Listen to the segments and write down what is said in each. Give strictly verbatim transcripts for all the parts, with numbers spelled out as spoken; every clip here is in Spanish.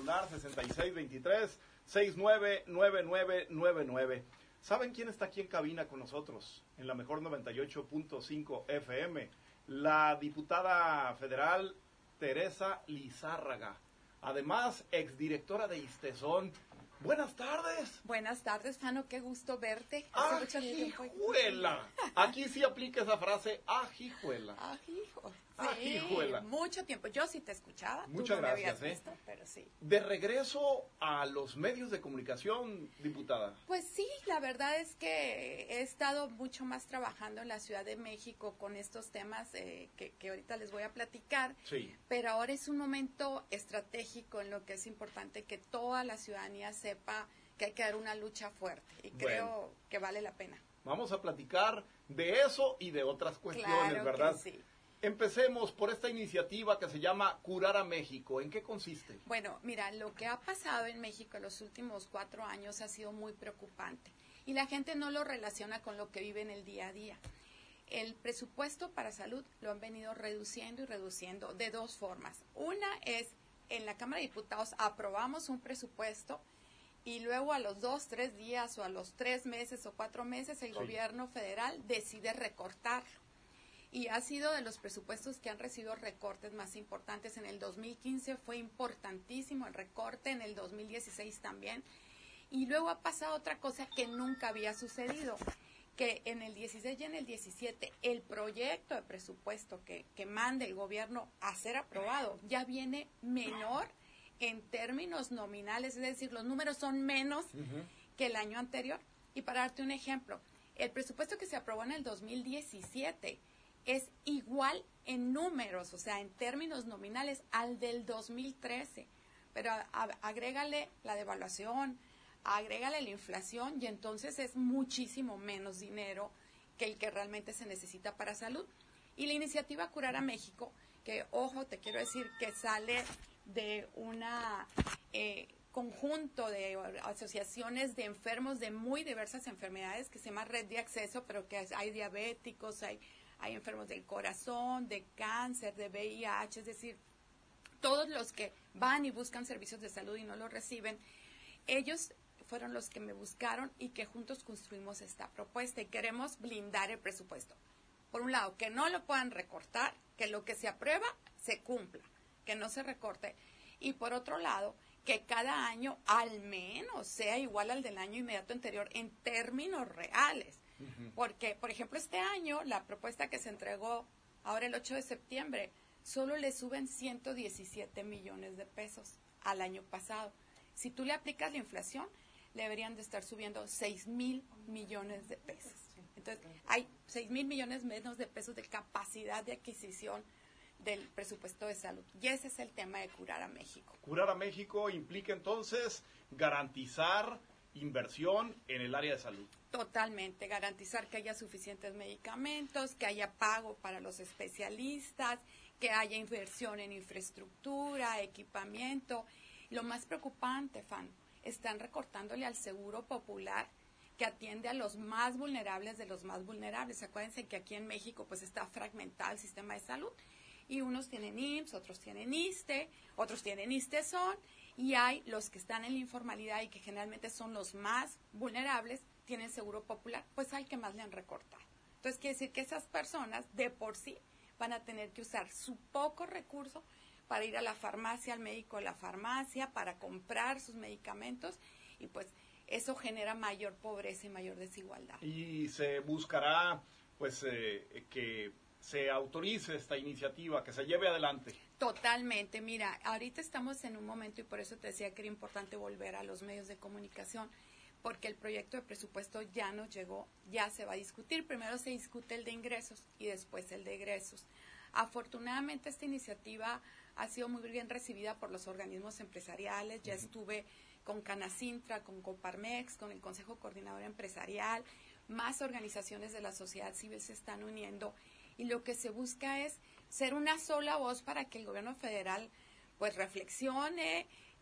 celular sesenta y seis veintitrés, sesenta y nueve, noventa y nueve noventa y nueve. ¿Saben quién está aquí en cabina con nosotros? En la mejor noventa y ocho punto cinco F M. La diputada federal Teresa Lizárraga. Además, exdirectora de ISTESON. Buenas tardes. Buenas tardes, Fano, qué gusto verte. Hace mucho tiempo. ¡Ajijuela! Aquí sí aplica esa frase, ajijuela. Ajijo. Sí, Ajijuela. Mucho tiempo. Yo sí te escuchaba. Muchas tú no gracias, me habías ¿eh? visto, pero sí. De regreso a los medios de comunicación, diputada. Pues sí, la verdad es que he estado mucho más trabajando en la Ciudad de México con estos temas eh, que, que ahorita les voy a platicar. Sí. Pero ahora es un momento estratégico en lo que es importante que toda la ciudadanía sepa que hay que dar una lucha fuerte y Bueno. creo que vale la pena. Vamos a platicar de eso y de otras cuestiones, Claro ¿verdad? que sí. Empecemos por esta iniciativa que se llama Curar a México. ¿En qué consiste? Bueno, mira, lo que ha pasado en México en los últimos cuatro años ha sido muy preocupante y la gente no lo relaciona con lo que vive en el día a día. El presupuesto para salud lo han venido reduciendo y reduciendo de dos formas. Una es, en la Cámara de Diputados aprobamos un presupuesto y luego a los dos, tres días o a los tres meses o cuatro meses el Sí. gobierno federal decide recortarlo. Y ha sido de los presupuestos que han recibido recortes más importantes. En el dos mil quince fue importantísimo el recorte, en el dos mil dieciséis también. Y luego ha pasado otra cosa que nunca había sucedido, que en el dieciséis y en el diecisiete el proyecto de presupuesto que, que mande el gobierno a ser aprobado ya viene menor en términos nominales, es decir, los números son menos Uh-huh. que el año anterior. Y para darte un ejemplo, el presupuesto que se aprobó en el dos mil diecisiete es igual en números, o sea, en términos nominales, al del dos mil trece. Pero a, a, agrégale la devaluación, agrégale la inflación y entonces es muchísimo menos dinero que el que realmente se necesita para salud. Y la iniciativa Curar a México, que, ojo, te quiero decir que sale de una eh, conjunto de asociaciones de enfermos de muy diversas enfermedades que se llama Red de Acceso, pero que hay diabéticos, hay hay enfermos del corazón, de cáncer, de V I H, es decir, todos los que van y buscan servicios de salud y no los reciben, ellos fueron los que me buscaron y que juntos construimos esta propuesta y queremos blindar el presupuesto. Por un lado, que no lo puedan recortar, que lo que se aprueba se cumpla, que no se recorte. Y por otro lado, que cada año al menos sea igual al del año inmediato anterior en términos reales. Uh-huh. Porque, por ejemplo, este año, la propuesta que se entregó ahora el ocho de septiembre, solo le suben ciento diecisiete millones de pesos al año pasado. Si tú le aplicas la inflación, le deberían de estar subiendo seis mil millones de pesos. Entonces, hay seis mil millones menos de pesos de capacidad de adquisición del presupuesto de salud. Y ese es el tema de Curar a México. Curar a México implica entonces garantizar inversión en el área de salud. Totalmente, garantizar que haya suficientes medicamentos, que haya pago para los especialistas, que haya inversión en infraestructura, equipamiento. Lo más preocupante, Fan, están recortándole al seguro popular que atiende a los más vulnerables de los más vulnerables. Acuérdense que aquí en México pues está fragmentado el sistema de salud y unos tienen I M S S, otros tienen ISSSTE, otros tienen ISTESON y hay los que están en la informalidad y que generalmente son los más vulnerables, tienen seguro popular, pues al que más le han recortado. Entonces quiere decir que esas personas de por sí van a tener que usar su poco recurso para ir a la farmacia, al médico de la farmacia, para comprar sus medicamentos y pues eso genera mayor pobreza y mayor desigualdad. Y se buscará pues eh, que se autorice esta iniciativa, que se lleve adelante. Totalmente, mira, ahorita estamos en un momento y por eso te decía que era importante volver a los medios de comunicación, porque el proyecto de presupuesto ya nos llegó, ya se va a discutir. Primero se discute el de ingresos y después el de egresos. Afortunadamente esta iniciativa ha sido muy bien recibida por los organismos empresariales. Ya estuve con Canacintra, con Coparmex, con el Consejo Coordinador Empresarial, más organizaciones de la sociedad civil se están uniendo y lo que se busca es ser una sola voz para que el gobierno federal pues reflexione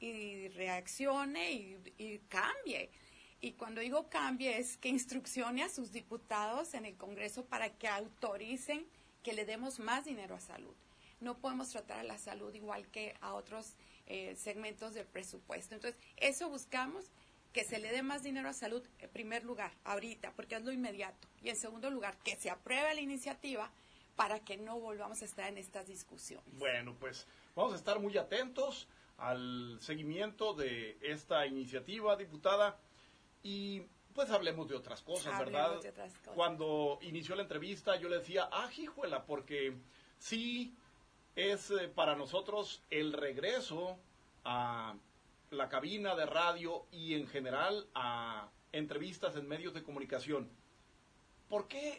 y reaccione y, y cambie. Y cuando digo cambie es que instruccione a sus diputados en el Congreso para que autoricen que le demos más dinero a salud. No podemos tratar a la salud igual que a otros eh, segmentos del presupuesto. Entonces, eso buscamos, que se le dé más dinero a salud en primer lugar, ahorita, porque es lo inmediato. Y en segundo lugar, que se apruebe la iniciativa para que no volvamos a estar en estas discusiones. Bueno, pues vamos a estar muy atentos al seguimiento de esta iniciativa, diputada, y pues hablemos de otras cosas, Hablemos ¿verdad? de otras cosas. Cuando inició la entrevista yo le decía, ah, híjuela, porque sí es eh, para nosotros el regreso a la cabina de radio y en general a entrevistas en medios de comunicación. ¿Por qué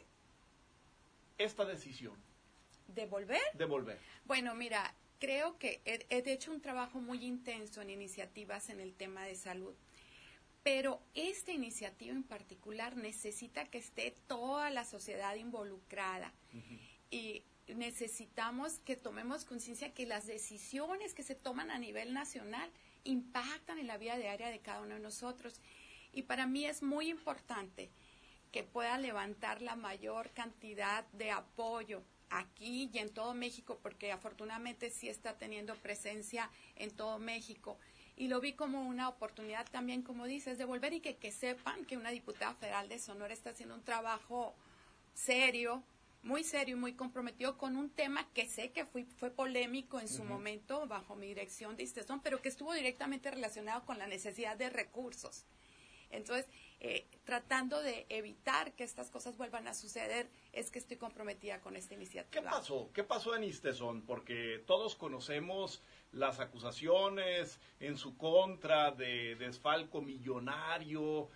esta decisión? ¿De volver? De volver. Bueno, mira, creo que he, he hecho un trabajo muy intenso en iniciativas en el tema de salud, pero esta iniciativa en particular necesita que esté toda la sociedad involucrada. Uh-huh. Y necesitamos que tomemos conciencia que las decisiones que se toman a nivel nacional impactan en la vida diaria de cada uno de nosotros. Y para mí es muy importante que pueda levantar la mayor cantidad de apoyo aquí y en todo México, porque afortunadamente sí está teniendo presencia en todo México. Y lo vi como una oportunidad también, como dices, de volver y que, que sepan que una diputada federal de Sonora está haciendo un trabajo serio, muy serio y muy comprometido con un tema que sé que fue, fue polémico en su uh-huh. momento bajo mi dirección de ISTESON, pero que estuvo directamente relacionado con la necesidad de recursos. Entonces, eh, tratando de evitar que estas cosas vuelvan a suceder, es que estoy comprometida con esta iniciativa. ¿Qué pasó? ¿Qué pasó en ISTESON? Porque todos conocemos las acusaciones en su contra de desfalco millonario,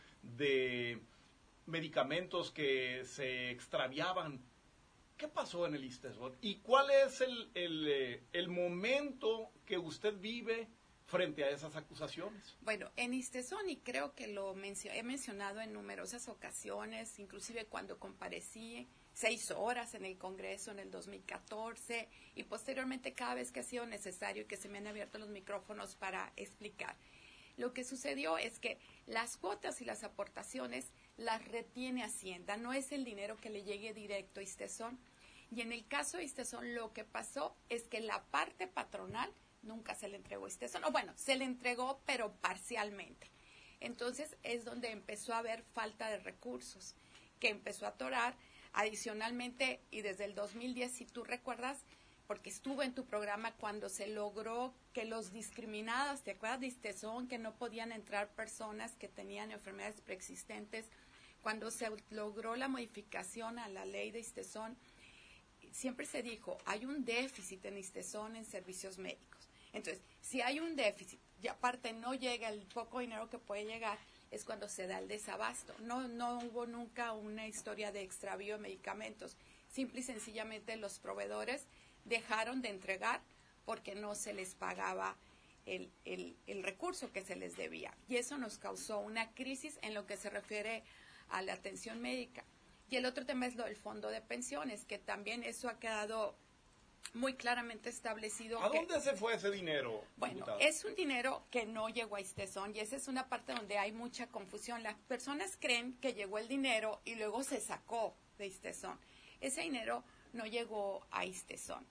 de medicamentos que se extraviaban. ¿Qué pasó en el ISTESON? ¿Y cuál es el, el, el momento que usted vive frente a esas acusaciones? Bueno, en ISTESON, y creo que lo mencio- he mencionado en numerosas ocasiones, inclusive cuando comparecí seis horas en el Congreso en el dos mil catorce y posteriormente cada vez que ha sido necesario y que se me han abierto los micrófonos para explicar. Lo que sucedió es que las cuotas y las aportaciones las retiene Hacienda, no es el dinero que le llegue directo a ISTESON. Y en el caso de ISTESON lo que pasó es que la parte patronal nunca se le entregó a ISTESON, o bueno, se le entregó pero parcialmente. Entonces es donde empezó a haber falta de recursos, que empezó a atorar adicionalmente, y desde el dos mil diez, si tú recuerdas, porque estuve en tu programa cuando se logró que los discriminados, ¿te acuerdas de ISTESON? Que no podían entrar personas que tenían enfermedades preexistentes, cuando se logró la modificación a la ley de ISTESON, siempre se dijo, hay un déficit en ISTESON en servicios médicos. Entonces, si hay un déficit y aparte no llega el poco dinero que puede llegar, es cuando se da el desabasto. No, no hubo nunca una historia de extravío de medicamentos. Simple y sencillamente los proveedores dejaron de entregar porque no se les pagaba el, el, el recurso que se les debía. Y eso nos causó una crisis en lo que se refiere a la atención médica. Y el otro tema es lo del fondo de pensiones, que también eso ha quedado muy claramente establecido. ¿A que, dónde se fue ese dinero? Bueno, diputada? Es un dinero que no llegó a ISTESON y esa es una parte donde hay mucha confusión. Las personas creen que llegó el dinero y luego se sacó de ISTESON. Ese dinero no llegó a ISTESON.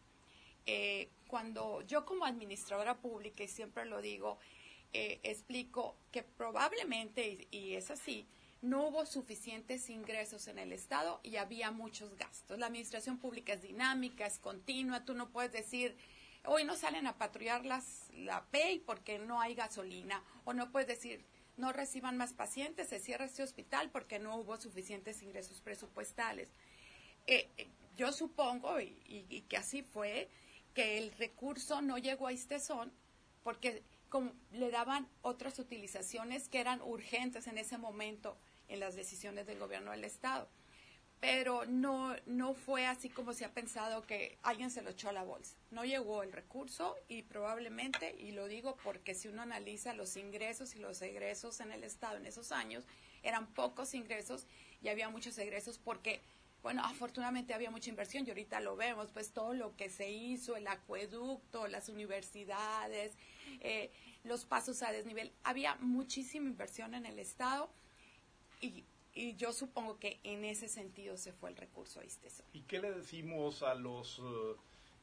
Eh, cuando yo como administradora pública, y siempre lo digo, eh, explico que probablemente, y, y es así, no hubo suficientes ingresos en el Estado y había muchos gastos. La administración pública es dinámica, es continua. Tú no puedes decir, hoy no salen a patrullar las, la P E I porque no hay gasolina. O no puedes decir, no reciban más pacientes, se cierra este hospital porque no hubo suficientes ingresos presupuestales. Eh, yo supongo, y, y, y que así fue, que el recurso no llegó a ISTESON porque como le daban otras utilizaciones que eran urgentes en ese momento en las decisiones del gobierno del Estado. Pero no, no fue así como se ha pensado que alguien se lo echó a la bolsa. No llegó el recurso y probablemente, y lo digo porque si uno analiza los ingresos y los egresos en el Estado en esos años, eran pocos ingresos y había muchos egresos porque, bueno, afortunadamente había mucha inversión y ahorita lo vemos, pues todo lo que se hizo, el acueducto, las universidades, eh, los pasos a desnivel, había muchísima inversión en el Estado y, y yo supongo que en ese sentido se fue el recurso a ISTESON. ¿Y qué le decimos a los uh,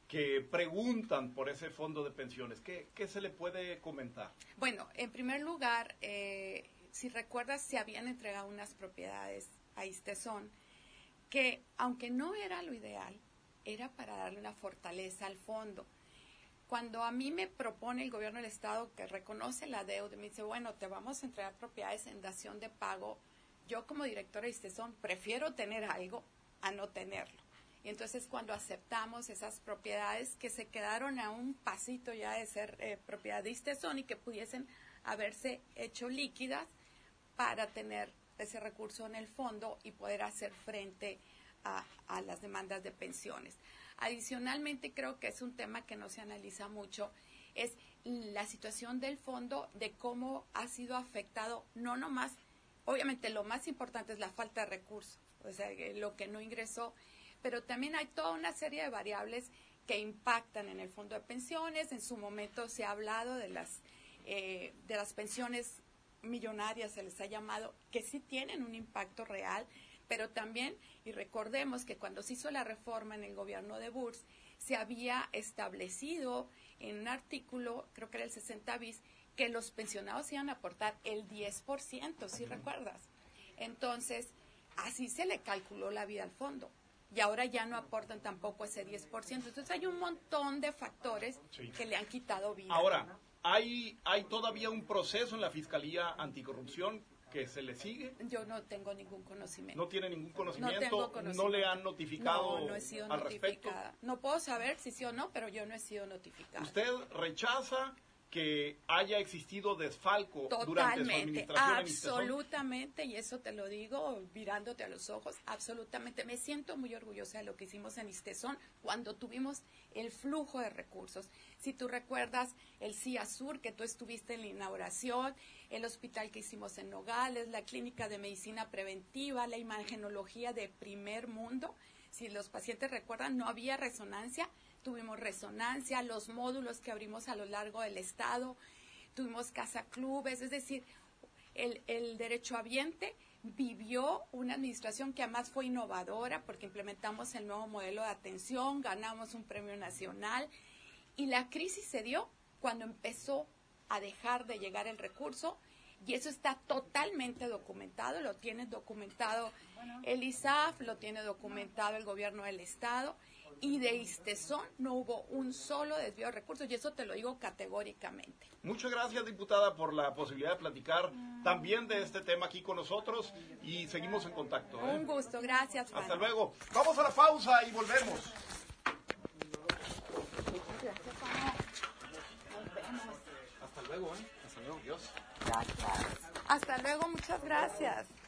que preguntan por ese fondo de pensiones. ¿Qué, qué se le puede comentar? Bueno, en primer lugar, eh, si recuerdas, se habían entregado unas propiedades a Istezón que, aunque no era lo ideal, era para darle una fortaleza al fondo. Cuando a mí me propone el gobierno del Estado que reconoce la deuda y me dice, bueno, te vamos a entregar propiedades en dación de pago, yo como directora de Istezón prefiero tener algo a no tenerlo. Y entonces cuando aceptamos esas propiedades que se quedaron a un pasito ya de ser eh, propiedad de Istezón y que pudiesen haberse hecho líquidas para tener ese recurso en el fondo y poder hacer frente a, a las demandas de pensiones. Adicionalmente, creo que es un tema que no se analiza mucho, es la situación del fondo, de cómo ha sido afectado, no nomás, obviamente lo más importante es la falta de recursos, o sea, lo que no ingresó, pero también hay toda una serie de variables que impactan en el fondo de pensiones. En su momento se ha hablado de las, eh, de las pensiones millonarias, se les ha llamado, que sí tienen un impacto real, pero también, y recordemos que cuando se hizo la reforma en el gobierno de Burs, se había establecido en un artículo, creo que era el sesenta bis, que los pensionados iban a aportar el diez por ciento, ¿sí recuerdas? Entonces, así se le calculó la vida al fondo. Y ahora ya no aportan tampoco ese diez por ciento. Entonces hay un montón de factores sí. que le han quitado vida. Ahora, ¿hay, hay todavía un proceso en la Fiscalía Anticorrupción que se le sigue? Yo no tengo ningún conocimiento. ¿No tiene ningún conocimiento? No tengo conocimiento. ¿No le han notificado no, no he sido al notificada. respecto? No puedo saber si sí o no, pero yo no he sido notificada. ¿Usted rechaza que haya existido desfalco Totalmente, durante su administración en Istezón? Absolutamente, y eso te lo digo mirándote a los ojos, absolutamente. Me siento muy orgullosa de lo que hicimos en Istezón cuando tuvimos el flujo de recursos. Si tú recuerdas el C I A Sur, que tú estuviste en la inauguración, el hospital que hicimos en Nogales, la clínica de medicina preventiva, la imagenología de primer mundo. Si los pacientes recuerdan, no había resonancia, tuvimos resonancia, los módulos que abrimos a lo largo del estado, tuvimos casa clubes, es decir, el, el derechohabiente vivió una administración que además fue innovadora porque implementamos el nuevo modelo de atención, ganamos un premio nacional y la crisis se dio cuando empezó a dejar de llegar el recurso y eso está totalmente documentado, lo tiene documentado el I S A F, lo tiene documentado el gobierno del estado. Y de Istezón no hubo un solo desvío de recursos, y eso te lo digo categóricamente. Muchas gracias, diputada, por la posibilidad de platicar también de este tema aquí con nosotros, y seguimos en contacto. ¿eh? Un gusto, gracias, Juan. Hasta luego. Vamos a la pausa y volvemos. Hasta luego, ¿eh? Hasta luego, Dios. Gracias. Hasta luego, muchas gracias.